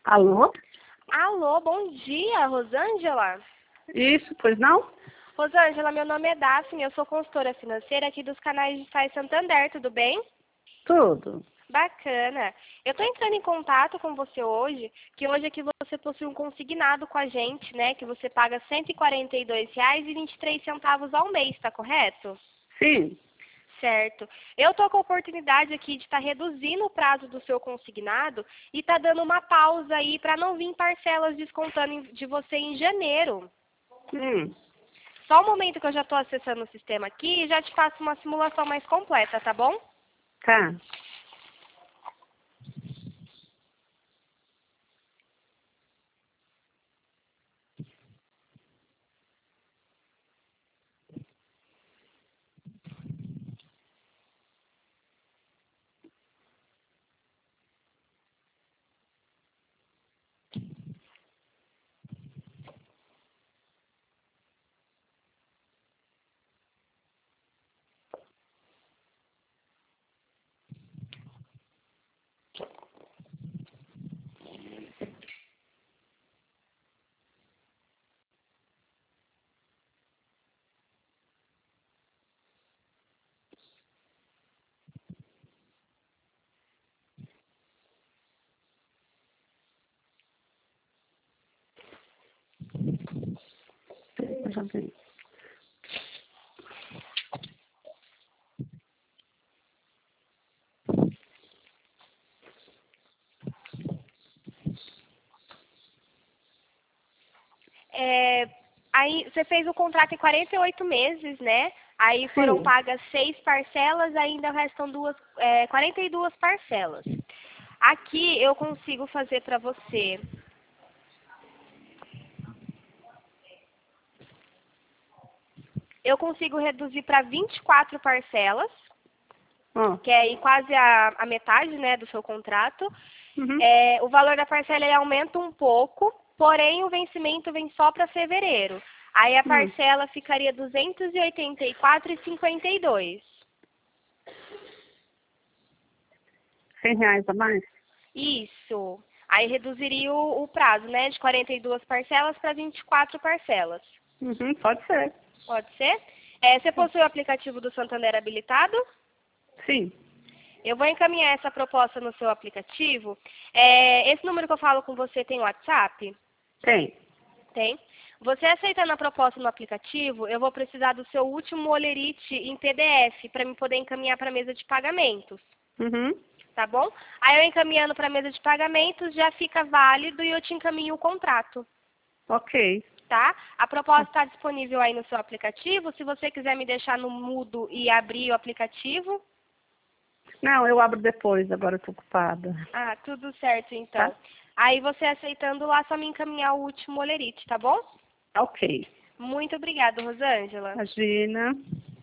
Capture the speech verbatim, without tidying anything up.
Alô? Alô, bom dia, Rosângela. Isso, pois não? Rosângela, meu nome é Daphne, eu sou consultora financeira aqui dos canais Digitais Santander, tudo bem? Tudo. Bacana. Eu estou entrando em contato com você hoje, que hoje aqui você possui um consignado com a gente, né? Que você paga cento e quarenta e dois reais e vinte e três centavos ao mês, tá correto? Sim. Certo. Eu estou com a oportunidade aqui de estar reduzindo o prazo do seu consignado e tá dando uma pausa aí para não vir parcelas descontando em- de você em janeiro. Hum. Só um momento que eu já estou acessando o sistema aqui e já te faço uma simulação mais completa, tá bom? Tá. Já vi. É, aí você fez o contrato em quarenta e oito meses, né? Aí foram Sim. pagas seis parcelas, ainda restam duas, é, quarenta e duas parcelas. Aqui eu consigo fazer para você. Eu consigo reduzir para vinte e quatro parcelas, Ó. que é aí quase a, a metade, né, do seu contrato. Uhum. É, o valor da parcela ele aumenta um pouco, porém o vencimento vem só para fevereiro. Aí a Hum. parcela ficaria duzentos e oitenta e quatro reais e cinquenta e dois centavos. Cem reais a mais? Isso. Aí reduziria o, o prazo, né, de quarenta e duas parcelas para vinte e quatro parcelas. Uhum, pode ser. Pode ser? É, você possui o aplicativo do Santander habilitado? Sim. Eu vou encaminhar essa proposta no seu aplicativo. É, esse número que eu falo com você tem WhatsApp? Tem. Tem. Você aceitando a proposta no aplicativo, eu vou precisar do seu último olerite em P D F para me poder encaminhar para a mesa de pagamentos. Uhum. Tá bom? Aí eu encaminhando para a mesa de pagamentos já fica válido e eu te encaminho o contrato. Ok. Tá? A proposta está disponível aí no seu aplicativo. Se você quiser me deixar no mudo e abrir o aplicativo. Não, eu abro depois, agora eu tô ocupada. Ah, tudo certo então. Tá? Aí você aceitando lá, só me encaminhar o último olerite, tá bom? Ok. Muito obrigada, Rosângela. Imagina.